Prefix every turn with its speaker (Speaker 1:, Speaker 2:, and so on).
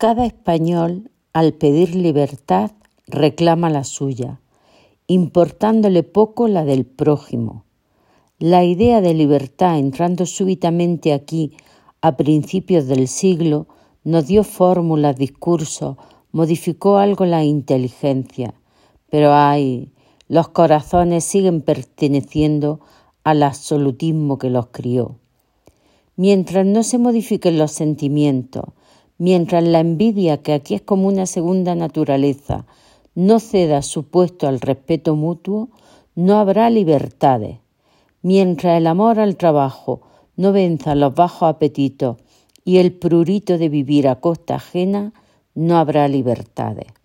Speaker 1: Cada español, al pedir libertad, reclama la suya, importándole poco la del prójimo. La idea de libertad, entrando súbitamente aquí a principios del siglo, nos dio fórmulas, discursos, modificó algo la inteligencia. Pero los corazones siguen perteneciendo al absolutismo que los crió. Mientras no se modifiquen los sentimientos, mientras la envidia, que aquí es como una segunda naturaleza, no ceda su puesto al respeto mutuo, no habrá libertades. Mientras el amor al trabajo no venza los bajos apetitos y el prurito de vivir a costa ajena, no habrá libertades.